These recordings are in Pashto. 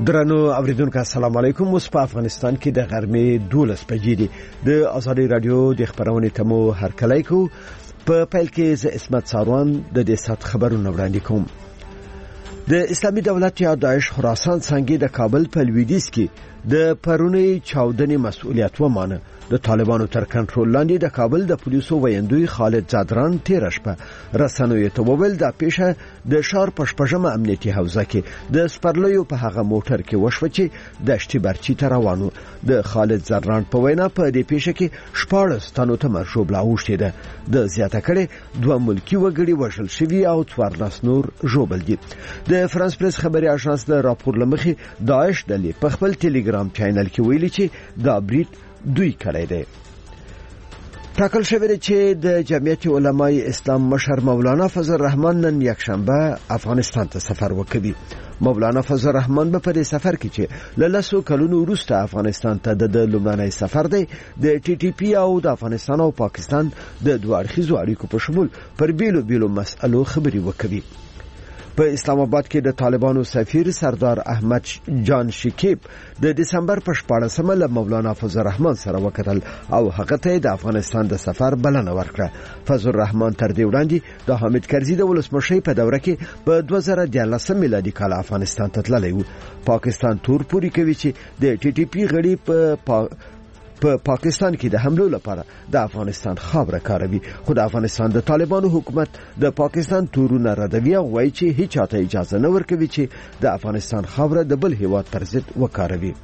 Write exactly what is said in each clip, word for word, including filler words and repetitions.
درنو اوریدونکو السلام علیکم. اوس په افغانستان کې د غرمې دولس بجې دي. د آزادي رادیو د خبرونې تمو هرکلی کو. په پیل کې ز اسمت ساروان د دې سات خبرونه وړاندې کوم. د اسلامي دولت یا داعش خراسان څنګه د کابل په لویدیځ کې د پرونی چاودنې مسؤلیت ومانه. د طالبانو تر کنټرول لاندې د کابل د پولیسو ویندوی خالد زادران تیر شپه رسنوي ته وویل د پیښه د شار پشپژمه امنیتي حوزه کې د سپرلیو په هغه موټر کې وشو چې د شتي برچی ته روانو. د خالد زادران په وینا په دې پیښه کې شپاړس تنو ته مرشوب لا اوښتي ده. د زیاته کړي دوه ملکی وګړي وژل شوي او څوارلس نور ژوبل دي. د فرانس پریس خبري اژانس د راپور لمخې داعش ډلې په خپل ټلګرام چینل کې ویلي چې دا بریټ دوی کړی دی. ټاکل شوی دی چې د جمعیت علماء اسلام مشر مولانا فضل الرحمن نن یکشنبه افغانستان ته سفر وکړي. مولانا فضل الرحمن به په دې سفر کې چې للسو کلونو وروسته افغانستان ته د لومړنی سفر دی د ټي ټي پی او د افغانستان او پاکستان د دوه اړخیزو اړیکو په شمول پر بیلو بیلو مسألو خبري وکړي. په اسلام آباد کې د طالبانو سفیر سردار احمد جان شکیب د دسمبر په شپاړسمه له مولانا فضل الرحمن سره وکتل او هغه ته د افغانستان د سفر بلنه ورکړه. فضل الرحمن تر دې وړاندې د حامد کرزي د ولسمشي په دوره کې په دوه زره دیارلسم میلادي کال افغانستان ته تللی و. پاکستان تور پوری کوي چې د ټي ټي پی غړي په پا په پا پاکستان کې د حملو لپاره د افغانستان خاوره کاروي. خو د افغانستان د طالبانو حکومت د پاکستان تورونه ردوي او وایي چې هیڅ چاته اجازه نه ورکوي چې د افغانستان خاوره د بل هیواد پر ضد وکاروي.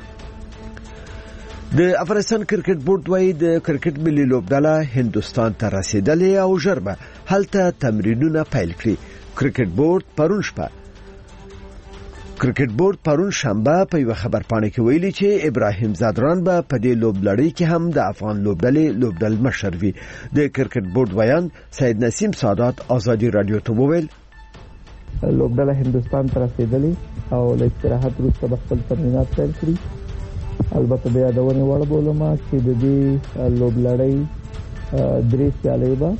د افغانستان کرکټ بورډ وایي د کرکټ ملي لوبډله هندستان ته رسیدلې او ژر به هلته تمرینونه پیل کړي. کرکټ بورډ پرون شپه کرکټ بورډ پرون شنبه په یو خبر پاڼه کې ویلي چې ابراهیم زادران به په دې لوبلړۍ کې هم د افغان لوبډلې لوبډل مشر وي. د کرکټ بورډ ویان سید نسیم سادات آزادي رادیو ته وویل لوبډله هندستان ته رسیدلې او له استراحت وروسته به خپل تمرینات پیل کړي. البته د یادونې وړ بولم چې د دې لوبلړۍ درې سیالۍ به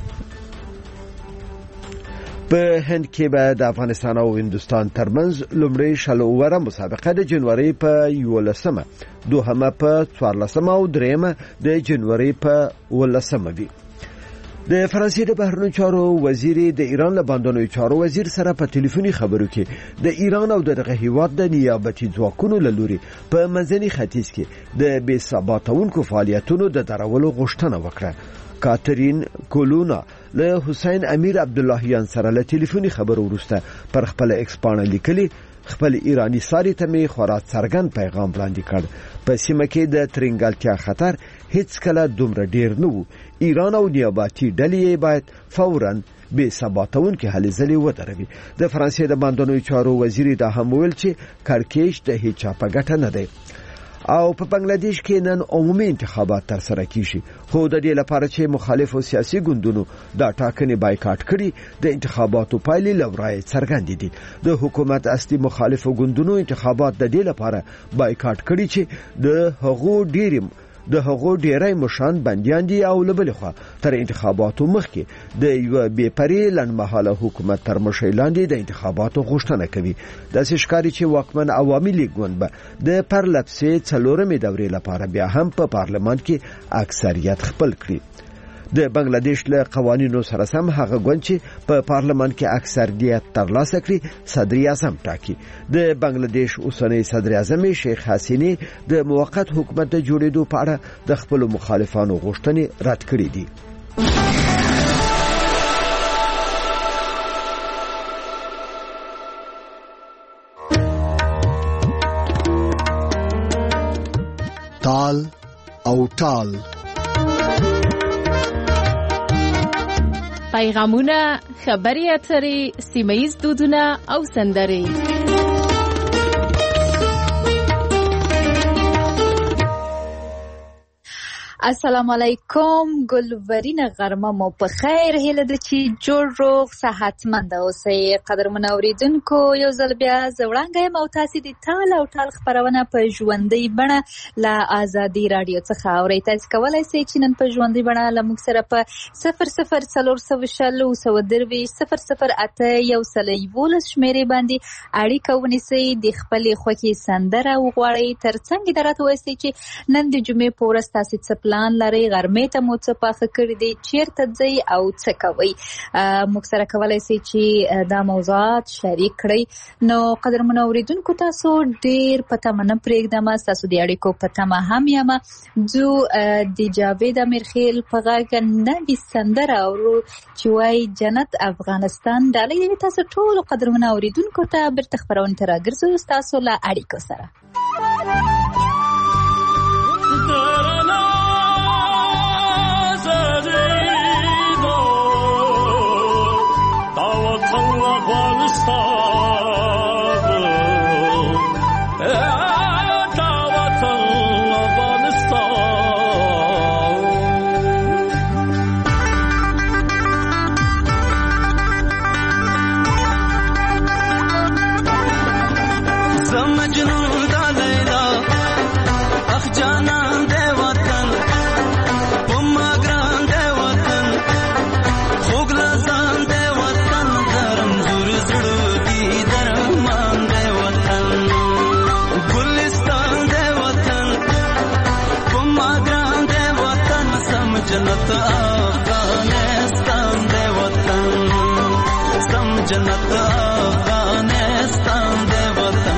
په هند کې به د افغانستان او هندستان ترمنځ لومړی شل اووره مسابقه د جنوري په یولسمه، دوهمه په څوارلسمه او دریمه د جنوري په ولسمه وي. د فرانسې د بهرنیو چارو وزیر د ایران له باندنیو چارو وزیر سره په ټلیفوني خبرو کې د ایران او دغه هیواد د نیابتي ځواکونو له لوري په منځني ختیځ کې د بې ثباتونکو فعالیتونو د درولو غوښتنه وکړه. کاترین کولونا له حسین امیر عبداللهیان سره له ټلیفوني خبرو وروسته پر خپل ایکس پاڼه لیکلي خپل ایرانی ساري ته می خورا څرګند پیغام وړاندې کړ. په سیمه کې د ترنګالتیا خطر هیڅ کله دومره ډیر نه وو. ایران او نیابتي ډلې باید فوراً بې ثباتونکو هلې ځلې ودروي. د فرانسې د باندنیو چارو وزیر دا هم ویل چې کړکېچ د هیڅ چا په ګټه نه دی او په بنگلاديش کې نن عمومي انتخابات تر سره کیږي. خو د دې لپاره چې مخالف او سیاسي ګوندونو دا ټاکنې بایکاټ کړي د انتخاباتو پایلې لورای څرګندې دي. د حکومت اصلي مخالف ګوندونو انتخابات د دې لپاره بایکاټ کړي چې د هغو ډیرم د هغو ډیرای مشان بنديان دي او لبلخوا تر انتخاباتو مخکې د یو بې پرې لنډمهاله حکومت تر مشرۍ لاندې د انتخاباتو غوښتنه کوي. د ښکاری چې واکمن عوامي لیګ ګوند به د پرلپسې څلورمې دورې لپاره بیا هم په پارلمان کې اکثریت خپل کړي. د بنگلاديش له قوانینو سره سم هغه ګوند چې په پارلمان کې اکثریت ترلاسه کړي صدر اعظم ټاکي. د بنگلاديش اوسنۍ صدر اعظم شیخ حسینی د موقت حکومت د جوړېدو په اړه د خپل مخالفانو غوښتنې رد کړې دي. تال او تال پیغامونه، خبري اترې، سیمه‌ییز دودونه او سندرې. السلام علیکم ګلورین غرمه مو په خیر هیله ده چې جوړ روغ صحتمند اوسئ. قدرمن اوریدونکو یو ځل بیا زه وړاندې یم او تاسې د ټال او ټال خپرونه په ژوندۍ بڼه له ازادي راډیو څخه اورئ. تاسې کولی شئ چې نن په ژوندۍ بڼه له موږ سره په صفر صفر څلور سوه شل اووه سوه درویشت صفر صفر اته یو سل یولس شمېرې باندې اړیکه ونیسئ، د خپلې خوښې سندره وغواړئ. تر څنګ یې راته ووایئ چې نن د جمعې په ورځ تاسې څه پلان لرئ، غرمې ته مو څه پاخه کړي دي، چیرته ځئ او څه کوئ. موږ سره کولی شئ چې دا موضوعات شریک کړئ. نو قدرمنو اوریدونکو تاسو ډېر په تمه نه پرېږدم، ستاسو د اړیکو په تمه هم یم. ځو د جاوید امیرخیل په غږ نوې سندره اورو چې وایي جنت افغانستان. ډالۍ دی تاسو ټولو قدرمنو اوریدونکو ته. بیرته خپرونې ته راګرځو ستاسو له اړیکو سره. جنت افغانستان دے وطن، سم جنت افغانستان دے وطن.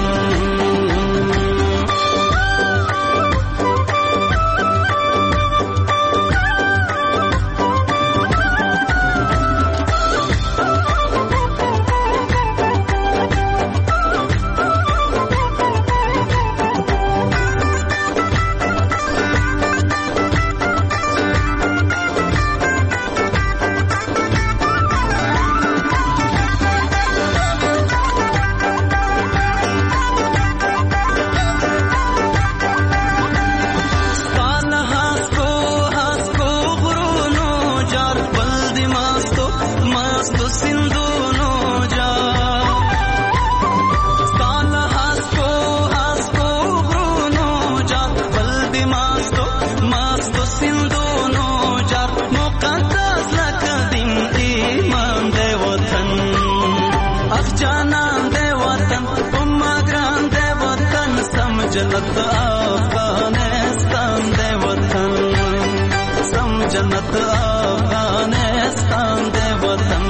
جنت افغانستان دے وطن، سم جنت افغانستان دے وطن.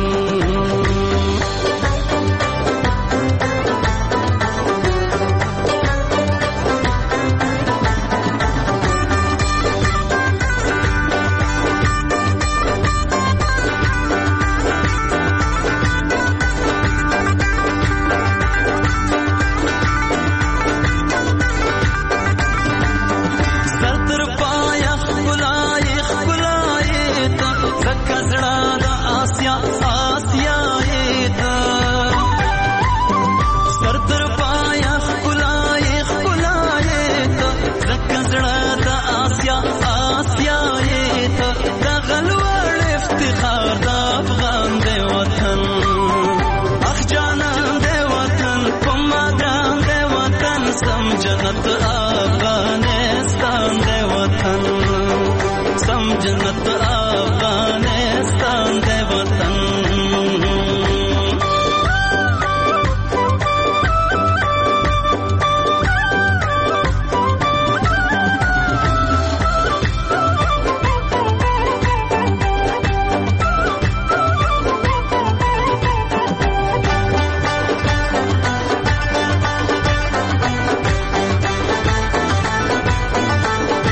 جنت افغانستان دے وطن، سم جنت افغانستان دے وطن.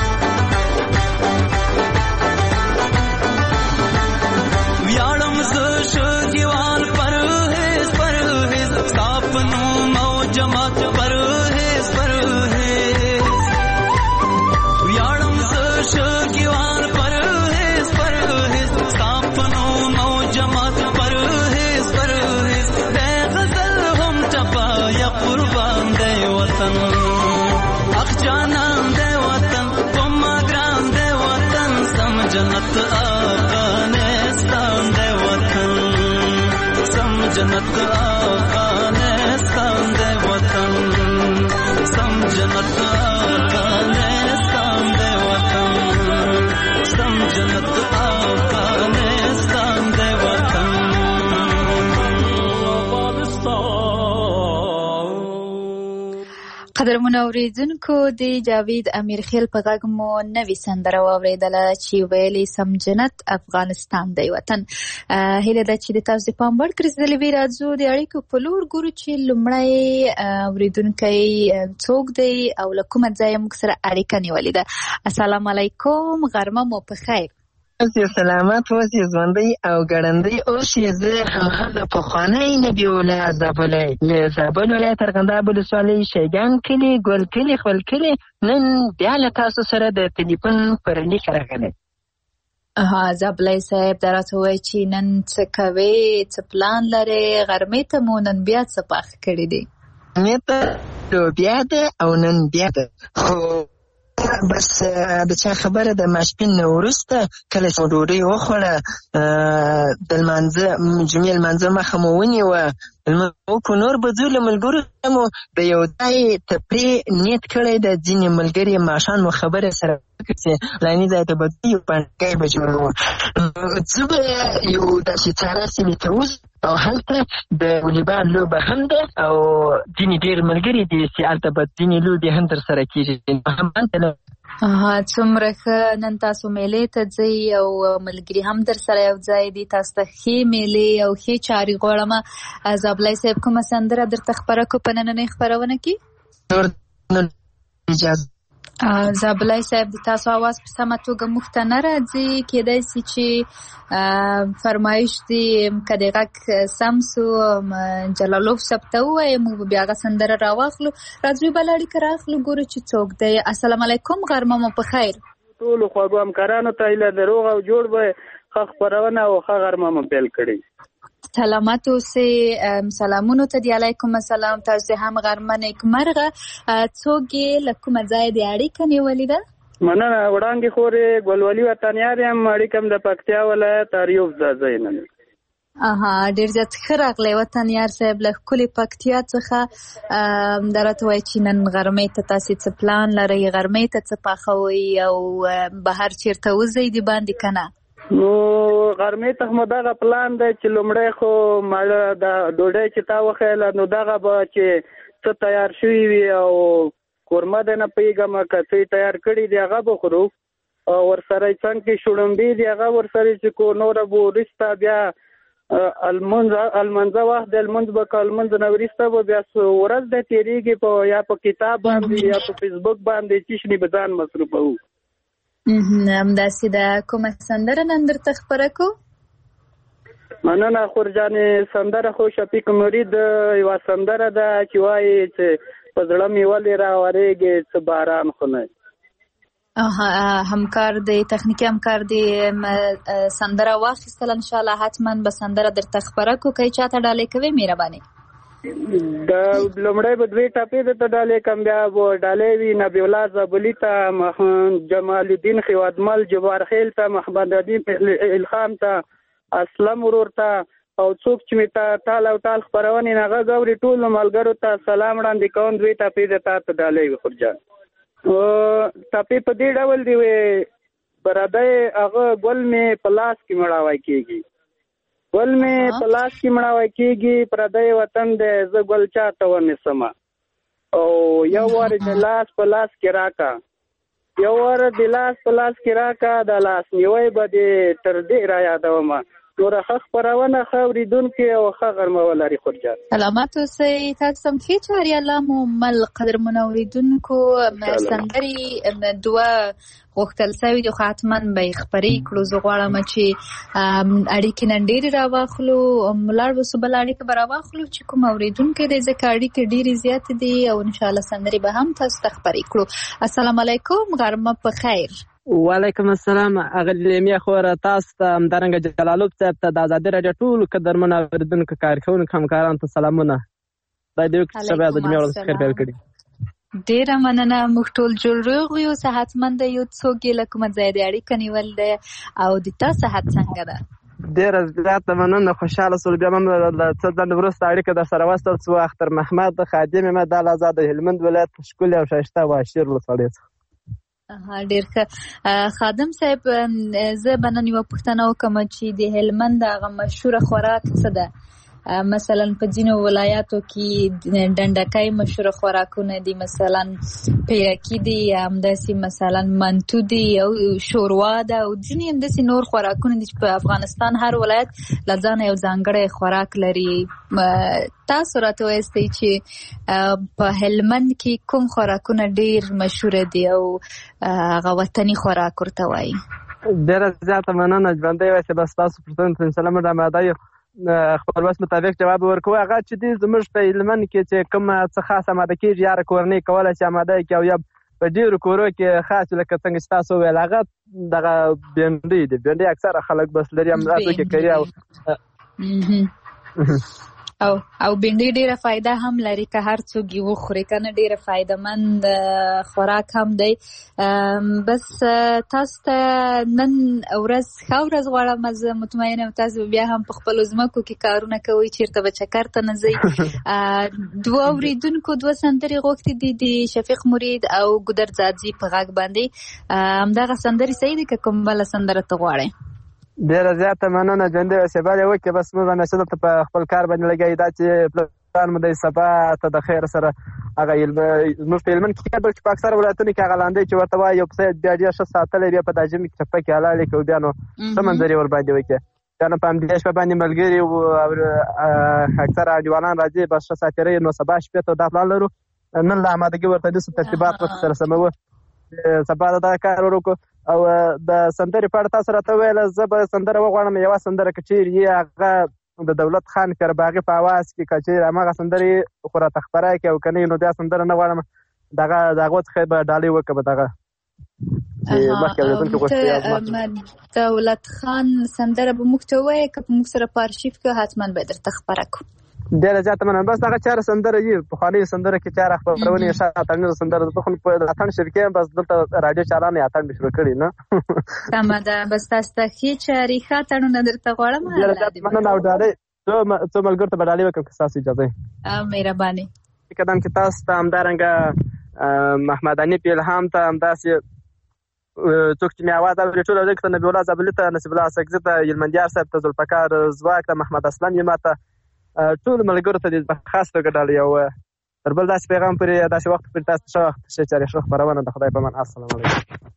ویاړم زه جنت افغانستان دی وطن سم جنت افغانستان دی وطن سم جنت افغانستان دی وطن سم جنت افغانستان دی وطن قدرمن اوریدونکو د جاوید امیرخیل په غږ مو نوې سندره واورېدله چې ویلې سم جنت افغانستان دی وطن. هیله ده چې د تاسو د پام وړ ګرځېدلې وي. راځو د اړیکو په لور ګورو چې لومړی اوریدونکی څوک دی او له کومه ځایه موږ سره اړیکه نیولې ده. السلام علیکم، غرمه مو په خیر. اوسې سلامت، اوسې ژوندی او ګړندی اوسې. زه هغه پخوانی نبي الله زابلی له زابل ولایت ارغنداب ولسوالۍ شیګان کلي ګل کلي خپل کلي نن بیا له تاسو سره د ټلیفون پر لیک راغلی. ها زابلی صاحب دا راته وایي چې نن څه کوې، څه پلان لرې؟ غرمې ته مو نن بیا څه پاخ کړي دي؟ غرمې ته لوبیا ده او نن بیا ده، خو بس د چا خبره د ماسپین نه وروسته کله چې ډوډۍ وخوړه د لمانځه جمعې لمانځه مخه مو ونیوه، لمونځ نور به ځو له ملګرو سره مو د یو ځای تفریح نیت کړی د ځینې ملګري ماښام مو خبره سره وکړه چې فلاني ځای ته به ځو یو پنډکی به جوړوو. زه به یو داسې چاره سیمې ته وځو او هلته د والیبال لوبه هم ده او ځینې ډېر ملګري دي چې هلته به ځینې لوبې هم در سره کېږي. ها څومره ښه، نن تاسو میلې ته ځئ او ملګري هم در سره یو ځای دي. تاسو ته ښې میلې او ښې چارې غواړم. زابلی صاحب کومه سندره درته خپره کړو په نننۍ خپرونه کې؟ زابلی صاحب د تاسو اواز په سمه توګه موږ ته نه راځي، کېدای شي چې فرمایش دي که د غږ سم سو جلالوف صاحب ته ووایي موږ به بیا هغه سندره راواخلو. راځو بله اړیکه راخلو ګورو چې څوک دی. السلام علیکم، غرمه مو په خیر. ټولو خوږو همکارانو ته هیله ده روغ او جوړ به ښه خپرونه او ښه غرمه مو پیل کړې. سلامت اوسئ. سلامونو ته دی علیکم السلام. تاسو هم غرمه نیکمرغه. څوک یې له کومه ځایه د اړیکه نیولې ده؟ مننه، وړانګې خورې ګلولي وطنیار یم، اړیکه م د پکتیا ولایت اریوب ځای نه. اها ډېر زیات ښه راغلی وطنیار صاحب له ښکلې پکتیا څخه. دا راته وایي چې نن غرمې ته تاسې څه پلان لرئ؟ غرمې ته څه پخوئ او بهر چېرته وځئ د باندې که نه؟ نو غرمې ته مو دغه پلان دی چې لومړی خو ماړه د ډوډۍ چې تا وښیله نو دغه به چې څه تیار شوي وي او قورمه دی نه پوهېږم که څه یې تیار کړي دي هغه به خورو او ورسره یې څنګ کې شړومبې دي هغه ورسره چې کو نوره به وروسته بیا المنځه وخت د لمونځ به که لمونځ نه وروسته به بیا ورځ دی تېرېږي په یا په کتاب باندې یا په فیسبوک باندې چشنې به ځان مصروفوو. همداسې ده. کومه سندره نن درته خپره کړو؟ مننه خورجانې. سندره خو شفیق مرید یوه سندره ده چې وایي چې په زړه مې ولې راورېږي څه باران خو نه. همکار دی، تخنیکي همکار دی، سندره واخیستل انشاءالله حتما به سندره درته خپره کړو. که یې چاته ډالۍ کوې مهرباني؟ د لومړی به دوې ټاپې درته ډالۍ کړم، بیا به ډالۍ وي نبي الله زابلي ته، جمال الدین خیوادمل جبار خیل ته، محمد ادیم الخام ته، اسلم ورور ته او څوک چې مې ته ټال او ټال خپرونې نه غږ اوري ټولو ملګرو ته سلام وړاندې کوم. دوې ټاپې د تا ته ډالۍ وي خورجان. ټاپې په دې ډول دی وې برادی هغه ګل مې په لاس کې مړاوی کېږي، ګل مې په لاس کې مړاوی کېږي، پردی وطن دی زه ګل چاته ونیسمه او یو وار د لاس په لاس کې راکا، یو وار د لاس په لاس کې راکا، د لاس نیوی به دې تر دې را یادومه. نوره ښه خپرونه ښه اورېدونکي او ښه غرمه ولري خورجان. سلامت اوسئ. تاسو هم ښې چارې الله مو مل. قدرمنو اورېدونکو سندرې دوه غوښتل سوي دي خو حتما به یې خپرې کړو. زه غواړم چې اړیکې نن ډېرې راواخلو، ولاړ به سو بله اړیکه به راواخلو چې کوم اورېدونکی دی ځکه اړیکې ډېرې زیاتې دي او انشاءالله سندرې به هم تاسو ته خپرې کړو. السلام علیکم، غرمه په خیر. وعلیکم السلام. اغلی میا خوره تاسو ته همدارنګه جلالوب صاحب ته د ازادي راډیو ټولو قدرمنو اورېدونکو کارکوونکو همکارانو ته سلامونه. خدای دې وکړي چې سبا د جمعې ورځ خیر پیل کړي. ډیره مننه. موږ ټول جوړ روغ یو، صحتمند یو. څوک یې له کومه ځایه د اړیکه نیول دی او د تا صحت څنګه ده؟ ډیره زیاته مننه، خوشحاله شول. بیا هم له څه ځنډ وروسته اړیکه در سره وصل شوه. اختر محمد خادم یم، د الازاد د هلمند ولایت ښکلې او ښایسته واشیر ولسوالۍ څخه. ډېر ښه خادم صاحب، زه به نن یوه پوښتنه وکړم چې د هلمند هغه مشهوره خوراک څه ده؟ مثلا په ځینو ولایاتو کې ډنډکی مشهوره خوراکونه دي، مثلا پیرکي دي، همداسې مثلا منتو دي او شوروا ده او ځینې همداسې نور خوراکونه دي چې په افغانستان هر ولایت له ځانه یو ځانګړی خوراک لري. تاسو راته وایستئ چې په هلمند کې کوم خوراکونه ډېر مشهوره دي او هغه وطني خوراک ورته وایي؟ ډېره زیاته مننه. ژوندی وایسئ، بس تاسو پوښتنو ته انشاءالله موږ آماده یو خپل وس مطابق جواب ورکوو. هغه چې دی زموږ په هلمند کې چې کوم څه خاص آماده کېږي، یاره کورنۍ کولی شي آماده کړي او یا په ډېرو کورو کې خاص لکه څنګه چې تاسو وویل هغه دغه بینډۍ دي. بینډۍ اکثره خلک بس لري، همداسې کې کوي او او او بینډۍ ډیره فایده هم لري که هر څوک یې وخوري، که نه ډیره فایده مند خوراک هم دی. بس تاسو ته نن ورځ ښه ورځ غواړم. زه مطمئنه یم تاسو بیا هم په خپلو ځمکو کې کارونه کوئ، چېرته به چکر ته نه ځئ. دوه اورېدونکو دوه سندرې غوښتې دي د شفیق مرید او ګودر ځاځي په غږ باندې. همدغه سندرې صحیح دي که کوم بله سندره ته غواړئ؟ ډېره زیاته مننه. ژوندی اوسې، بل یې وکړې. بس موږ همیشه دلته په خپل کار باندې لګیا دا چې پلان مو دی سبا ته د خیر سره هغه زموږ په هلمند کې بلکې په اکثره ولایتونو کې هغه لاندی چې ورته وایي یو پسه بیا ډېر ښه ساتلی، بیا په دا ژمي کې چپکې حلالې کوي، بیا نو ښه منظرې ورباندې وکړي. بیا نو په همدې شپه باندې ملګري او اکثره انډیوالان راځي، بس ښه ساتېرۍ نو سبا شپې ته دا پلان لرو. نن له آمادګي ورته نیسو، ترتیبات ورته سره سموو، سبا د دغه کار وکړو. او د سندرې په اړه تاسو راته وویل، زه به سندره وغواړم. یوه سندره که چېرې یې هغه د دولت خان کرباغي په اواز کې که چېرې هماغه سندرې خو راته خپره کړي او که نه نو بیا سندره نه غواړم، دغه د هغو څخه به ډالۍ وکړم. دغه دولت خان سندره به موږ ته ووایې، که په موږ سره په ارشیف کې حتما به درته خپره کړو. ډېره زیاته مننه. بس دغه چاره سندره یي پخوانۍ سندره کې چاره خپرونې ښه اتڼیزه سندره ده. خو په اتڼ شرکې یم، بس دلته راډیو چالان یې اتڼ مې شروع کړي نه. سمه ده. بس تاسو ته ښې چارې ښه اتڼونه درته غواړم. ډېره زیاته مننه. او ډالۍ څو ملګرو ته به ډالۍ وکړم که ستاسو اجازه وي. مهرباني. قدم کې تاسو ته همدارنګه محمد حنیف الهام ته، همداسې څوک چې مې اواز اوري ټول اورېدونکو ته، نبي الله زابلي ته، نصیب الله سکزي ته، هلمندیار صاحب ته، ذوالفقار ځواک ته، محمد اسلم یما ته، ټول ملګرو ته د خاص توګه ډالۍ. او تر بل داسې پیغام پورې داسې وخت پورې تاسو ښه وخت ښې چارې ښه خپرونه د خدای په امان. السلام علیکم.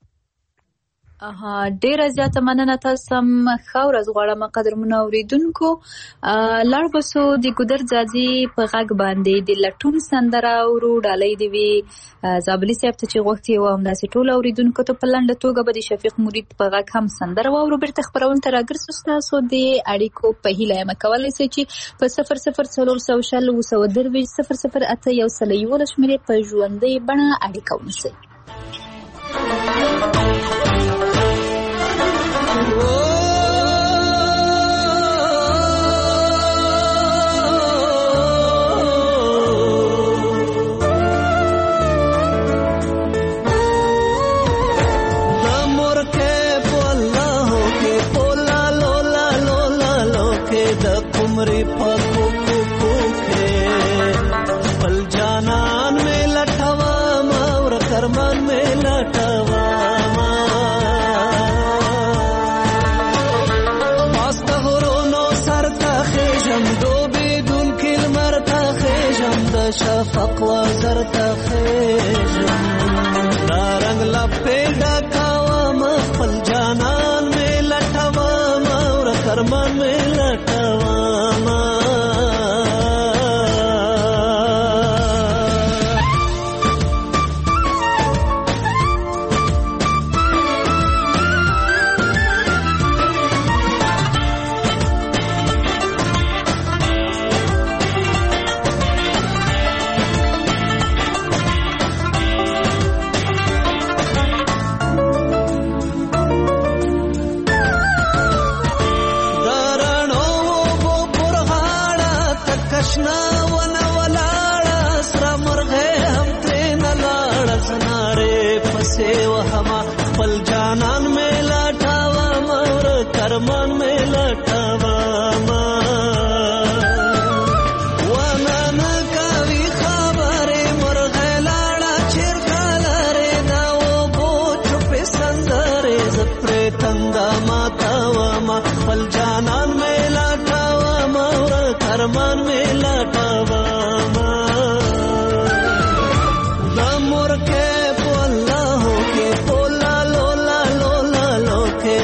ډیره زیاته مننه. تاسو هم ښه ورځ غواړم قدرمنو اورېدونکو. لاړ به سو د ګودر ځاځي په غږ باندې د لټون سندره اورو. ډالۍ دې وي زابلي صاحب ته چې غوښتې وه، همداسې ټولو اورېدونکو ته په لنډه توګه به د شفیق مرید په غږ هم سندره واورو. بیرته خپرونې ته راګرځو. ستاسو د اړیکو په هیله یم کولی شئ چې په صفر صفر څلور سوه شل اووه سوه درویشت صفر صفر اته یو سل یولس شمېرې په ژوندۍ بڼه اړیکه ونیسئ. شفق وزر تخیجم دارنگ لپیدا کاوام خپل جانان میں لٹوام اور کرمان میں لٹوام.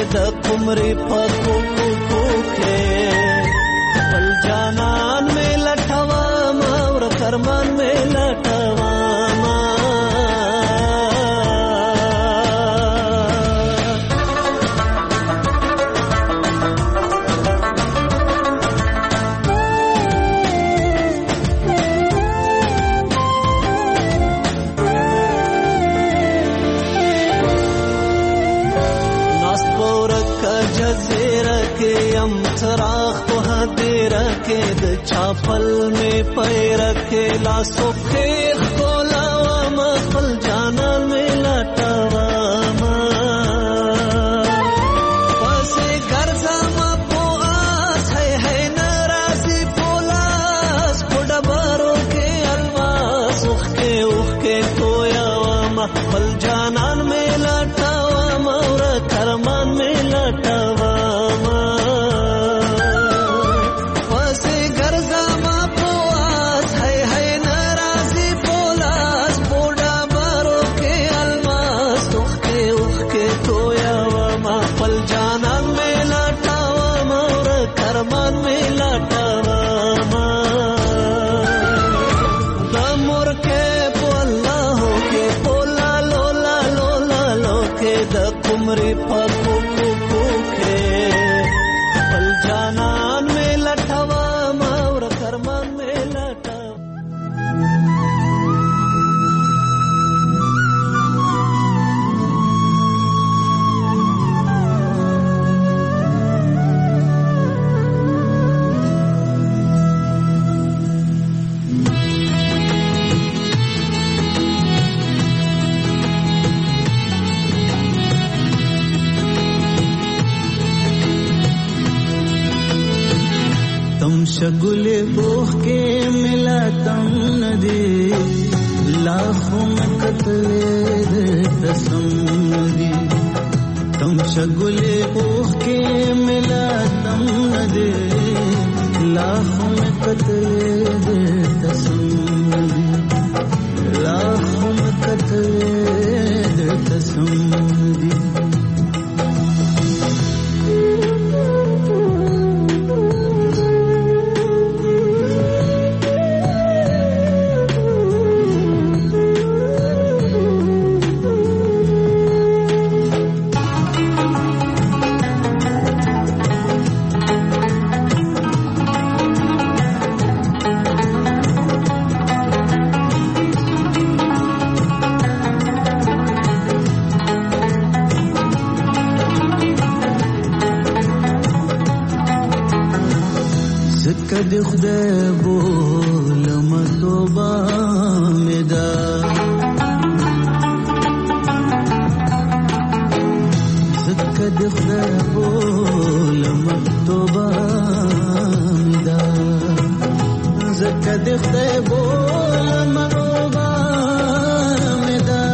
د قمرې په کوکو کوکې خپل جانان مې لټوم او کرمان مې لټوم चराग तो हदेर के द चापल में पैर के लासो खेख को लावा फल जाना में लटावा पसे गर्जा मा पोआस है है नाराजी पोलास कोड़ा बारो के अलवास उख के उख के कोयावा फल जाना में लटावा और करमान में लटावा कुमरी पको को के पल जानान में लटवा मावर करमान में लटवा शगुले बोह के मिला तम नदी लाखों में कतले तसम नदी तुम शगुले बोह के मिला तम नदी लाखों में कतले तसम नदी लाखों में कतले तसम नदी कद खुदा बोल मतोबा मेदा कद खुदा बोल मतोबा मेदा कद खुदा बोल मतोबा मेदा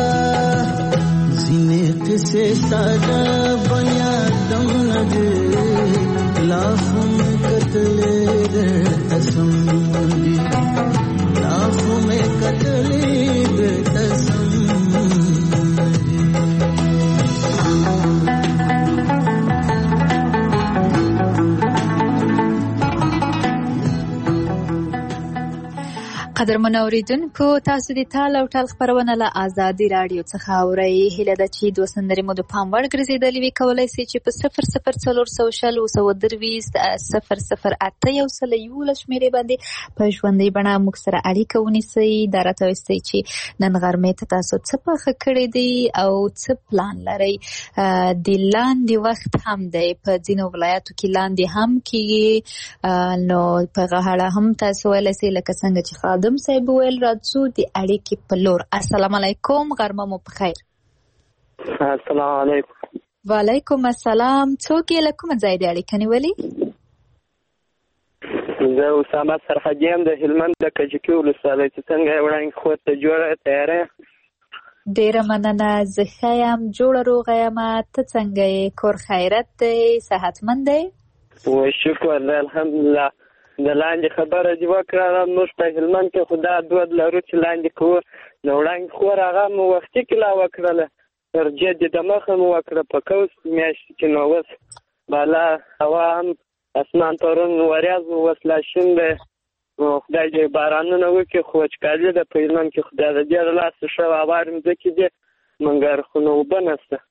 जीने किसे सादा बनिया दम नगे लाखों में कतले तसम नदी लाखों में कतले तसम قدرمن اوریدونکو تاسو د تال او ټال خبرونه له آزادي رادیو څخه اورئ. هیله ده چې دوه سندرې مو د پام وړ ګرځېدلې وي. کولی شئ چې په صفر صفر څلور سوه شل اوه سوه درویشت صفر صفر اته یو سل یولس شمېرې باندې په ژوندۍ بڼه موږ سره اړیکه ونیسئ. دا راته وایستئ چې نن غرمې ته تاسو څه پخه کړی دی او څه پلان لرئ. د لاندې وخت هم دی، په ځینو ولایاتو کې لاندې هم کېږي، نو په هغه اړه هم تاسو ویلی شئ لکه څنګه چې خادم صاحب ویل راځو د اړیکې په لور. السلام علیکم، غرمه مو په خیر. السلام علیکم. وعلیکم السلام. څوک یې له کومه ځای د اړیکه نیولې؟ زه اسامه سرحدي یم د هلمند د کجکي ولسوالۍ. چې څنګه یې وړاندې خور ته جوړه تیاره؟ ډېره مننه، زه ښه یم، جوړه روغه یم. ته څنګه یې؟ کور خیرت دی؟ صحتمند دی؟ و شکر دی الحمدلله. د لاندې خبره دې وکړه، موږ په هلمند کې خو دا دود لرو چې لاندې کوو. نو وړاندې خور هغه مو وختي کې لا وکړله، ترجیح د مخه مو وکړه په کوس میاشت کې نو وس بالا هوا هم اسمان تورن وریاض وسلا شین ده خدای دې بارانونه وکړي خو وچکالي ده په ایران کې خدای دې لاس شو اوار مځکې دې منګر خو نو بنسته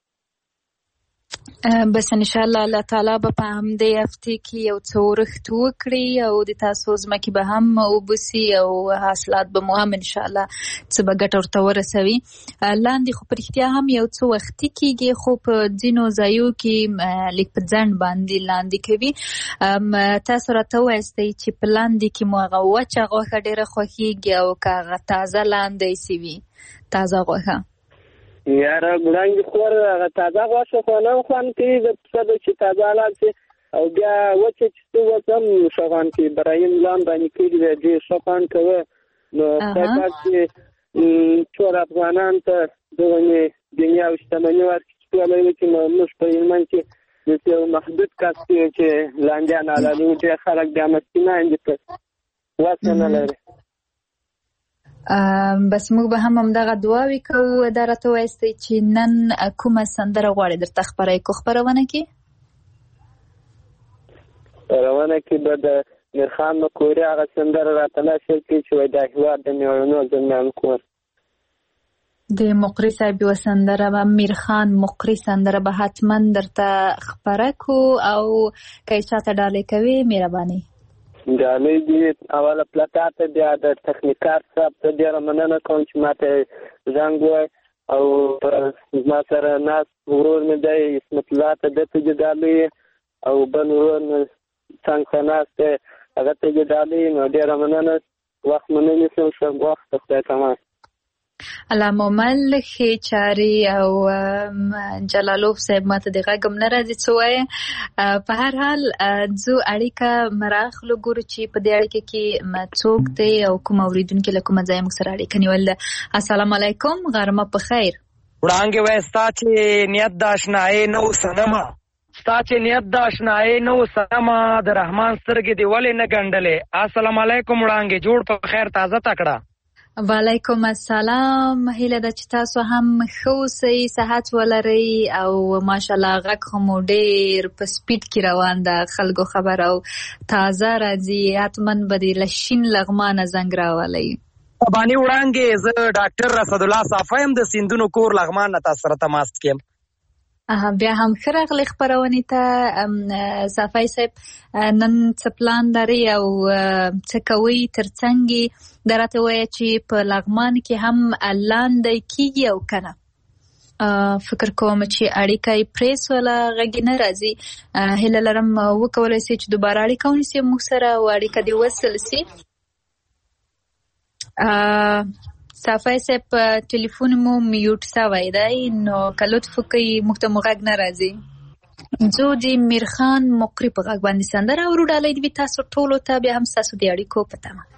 بس ان شاء الله الله تعالی به په همدې هفته کې یو څو ورښت وکړي او د تاسو ځمکې به هم وبسي او حاصلات به مو هم ان شاء الله څه به ګټه ورته ورسوي. لاندې خو په رښتیا هم یو څه وختي کېږي خو په ځینو ځایو کې لیک په ځنډ باندې لاندې کوي. تاسو راته ووایاستئ چې په لاندې کې مو هغه وچه غوښه ډېره خوښېږي او که هغه تازه لاندی سي وي تازه غوښه؟ یاره ګړنګ خور هغه تازه غوښه خو نه خوند کوي د پسه ده چې تازه حلال شي او بیا وچه چې څه اوس هم ښه خوند کوي. برایم ځان باندې کړي دی ډېر ښه خوند کوه. نو خدای پاک چې ټول افغانانو ته دغه دنیا او شتمني ورکړي چې ټوله یې وکړي. نو موږ په هلمند کې داسې یو محدود کس دی چې لاندیان حلالوي ډېر خلک بیا مسکینان دي په وسه نه لري. بس موږ به هم همدغه دعاوې کوو. دا راته ووایاستئ چې نن کومه سندره غواړئ درته خپره کړو خپرونه کې؟ خپرونه کې به د میرخان مقوري هغه سندره راته نشر کړي چې وایي دا هېواد د مېړنو زلمیانو کور. د مقري صاحب یوه سندره به میرخان مقري سندره به حتما درته خپره کړو او که یې چاته ډالۍ کوې مهرباني ډالۍ دي اوله پلتا ته بیا د تخنیکار صاحب ته ډېره مننه کوم چې ما ته زنګ ووایي او زما سره ناست ورور مې دی اسمت الله ته ده ته دې ډالۍ او بل ورور مې څنګ ته ناست دی هغه ته دې ډالۍ. نو ډېره مننه وخت مو نه نیسم ښه وخت ته خدای تمام. الله مومل ښې چارې او جلالوف صاحب ما ته د غږ هم نه راځي څه وایې. په هر حال ځو اړیکه مراخلو ګورو چې په دې اړیکه کې څوک دی او کوم اورېدونکي له کومه ځایه موږ سره اړیکه نیول ده. السلام علیکم غرمه په خیر. وړانګې وایي ستا چې نیت د اشنایۍ نه و صنمه ستا چې نیت د اشنایۍ نه و صنمه د رحمان سترګې دې ولې نه ګنډلې. السلام علیکم وړانګې جوړ په خیر تازه تکړه. وعلیکم السلام. هیله ده چې تاسو هم ښه اوسئ صحت ولرئ او ماشاءالله غږ خو مو ډېر په سپیډ کې روان ده خلکو خبر او تازه راځي. حتما به دې له شین لغمانه زنګ راولی. بانی وړانګې زه ډاکټر رسد الله صافی یم د سیندونو کور لغمان نه تاسو سره تماس کې یم. بیا هم ښه راغلی خپرونې ته صافی صاحب. نن څه پلان لرئ او څه کوئ تر څنګ دا راته ووایه چې په لغمان کې هم لاندی کېږي او که نه؟ فکر کوم چې اړیکه یې پرې سوله غږ نه راځي. هیله لرم وکولی سي چې دوباره اړیکه ونیسي موږ سره او اړیکه دې وصل سي. صافی صاحب ټلیفون مو میوټ سوی دی نو که لطف وکړئ موږ ته مو غږ نه راځي. ځو د میرخان مقري په غږ باندې سندره اورو. ډالۍ دې وي تاسو ټولو ته بیا هم ستاسو د اړیکو په تمه.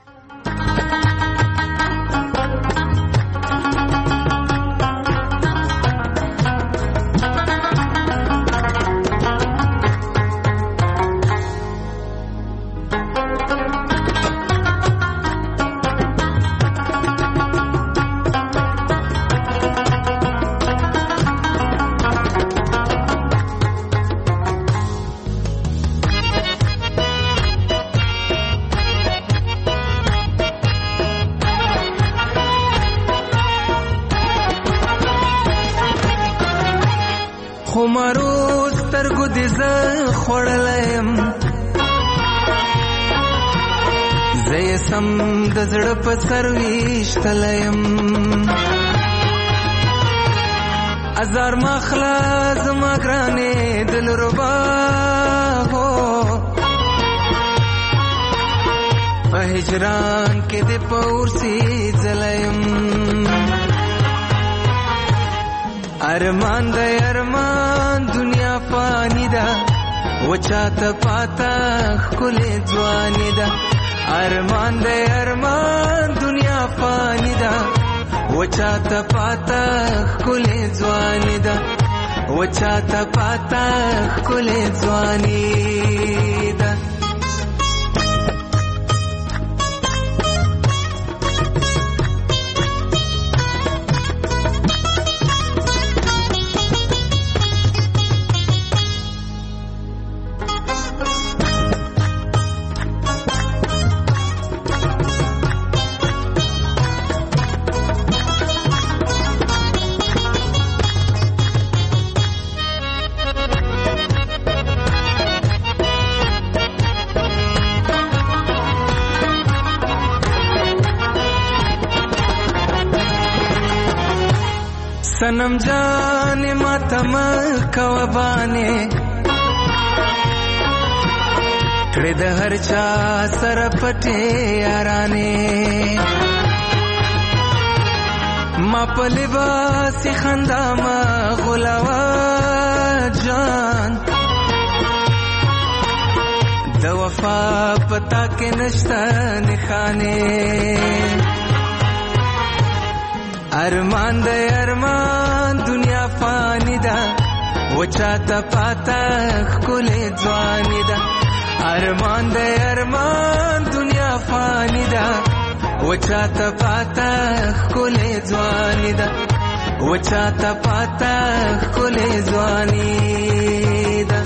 خمارو سترګو دې زه خوړلیم زه یې سم د زړه په سر ویشتلیم. ازار مخلا زما ګرانې دلربا هو په هجران کې دې پورسي ځلیم. ارمان د ارمان دنیا فانی ده وچا ته پاتا ښکلې ځواني ده. ارمان د ارمان دنیا فانی ده وچا ته پاتا ښکلې ځواني ده. وچا ته پاتا ښکلې ځواني ده. صنم جان ماتم کوبانه کړه د هر چا سره پټه یارانه ما په لباس خندا ما غلاوا جان د وفا پتا کې نشته نخانه ارمان د ارمان دنیا فانی ده وچا ته پاتا خلې ځواني ده ارمان د ارمان دنیا فانی ده وچا ته پاتا خلې ځواني ده وچا ته پاتا خلې ځواني ده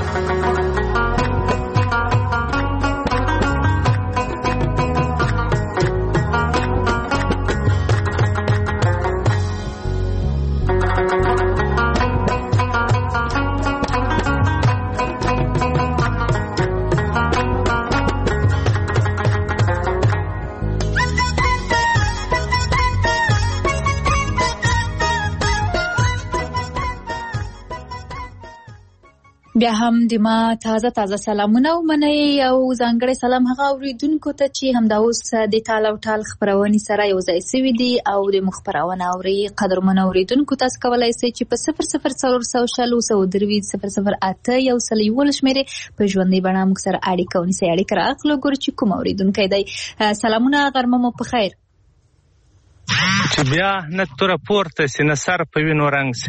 بیا هم د ما تازه تازه سلامونه ومنئ او ځانګړی سلام هغه اوریدونکو ته چې همدا اوس د ټال او ټال خپرونې سره یو ځای سوي دي او د مخ خپرونه اوري. قدرمن اوریدونکو تاسو کولی شئ چې په صفر صفر څلور سوه شل اووه سوه درویشت صفر صفر اته یو سل یولس شمېرې په ژوندۍ بڼه موږ سره اړیکه ونیسئ. اړیکه رااخلو ګورو چې کوم اوریدونکی دی. سلامونه غرمه مو په خیر. چې بیا نه توره پورته سي نه سر په وینو رنګ سي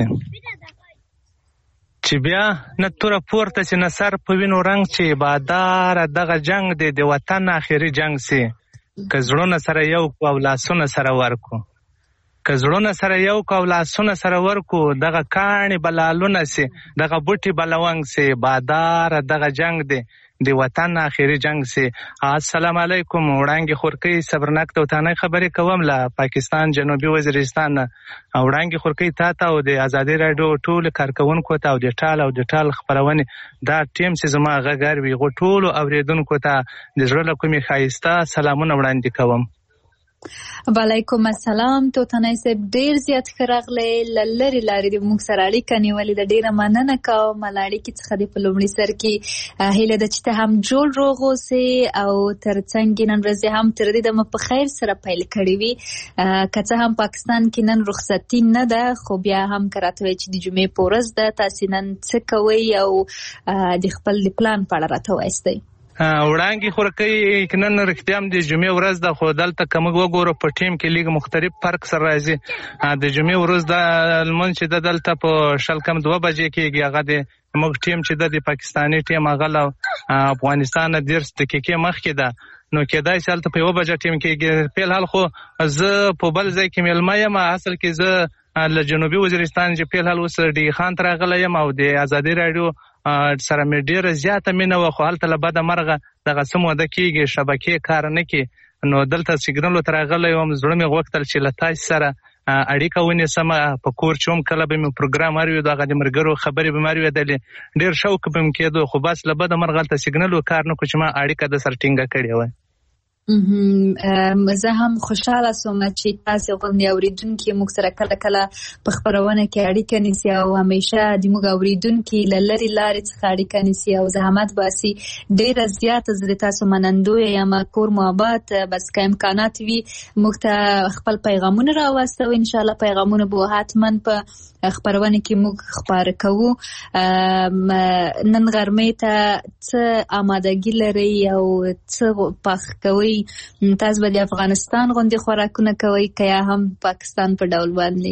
چې بیا نه توره پورته سي نه سر په وینو رنګ چې بادار دغه جنگ دی د وطن آخري جنگ سي که زړونه سره یو کو او لاسونه سره ورکو که زړونه سره یو کو او لاسونه سره ورکو دغه کاڼي بلالونه سي دغه بوټي بلونګ سي بادار دغه جنگ دی د وطن آخري جنگ سي. السلام علیکم. وړانګې خورکۍ صبرناک توتانه خبرې کوم له پاکستان جنوبي وزیرستان. وړانګې خورکۍ تا ته او د ازادي راډیو ټول کارکونکو ته او د ټال او د ټال خبرونه دا ټیم چې زما غږ وي غو ټول اوریدونکو ته د زړه له کومې ښایسته سلامونه وړاندې کوم. وعلیکم السلام. توتنه صاحب ډیر زیات خراغله لری لری د موږ سره اړیکه نیولې د ډیره مننه کوم. لاړې کې څخه د پلومړي سر کې هیله د چې هم جوړ روغ اوسې او ترڅنګ نن ورځ هم تر دې د په خیر سره پیل کړی وي. کته هم پاکستان کې نن رخصتي نه ده خو بیا هم کراته چې د جمعې پورز ده تاسو نن څه کوي او د خپل پلان په اړه راته وایستئ. وړانګې خورکۍ نن رښتیا هم د جمعې ورځ ده خو دلته که موږ وګورو په ټیم کې لیګ مختلف فرق سره راځي. د جمعې ورځ د لمونځ چې ده دلته په شل کم دوه بجې کېږي هغه د موږ ټیم چې ده د پاکستاني ټیم هغه له افغانستان نه دېرش دقیقې مخکې ده نو کېدای شي هلته په یوه بجه ټیم کېږي. فی الحال خو زه په بل ځای کې میلمه یم اصل کې زه له جنوبي وزیرستان چې فی الحال اوس ډي خان ته راغلی یم او د ازادي راډیو سره مې ډېره زیاته مینه وه خو هلته له بده مرغه دغه څه موده کېږي شبکې کار نه کوي نو دلته سیګنالو ته راغلی وم. زړه مې غوښتل چې له تاسو سره اړیکه ونیسم په کور چې هم کله به مې پروګرام اورېدو هغه د ملګرو خبرې به مې اورېدلې ډېر شوق به مې کېدو خو بس له بده مرغه هلته سیګنالو کار نه کړو چې ما اړیکه د سره ټینګه کړې وه. زه هم خوشاله سوم چې تاسو غوښتنې اوریدونکو موږ سره کله کله په خبرونه کې اړیکه نیسي او همیشه د موږ اوریدونکو لری لارې څخه اړیکه نیسي او زحمت باسي. ډېر زیات زه تاسو منندوی یم. کور محبت بس که امکانات وي موږ ته خپل پیغامونه راوستو ان شاء الله پیغامونه به حتما په خبرونه کې موږ خبر کوو. نن غرمې ته څه آمادګي لري او څه پخ کوي تاسو به د افغانستان غوندې خوراکونه کوي که یا هم پاکستان په ډول باندې؟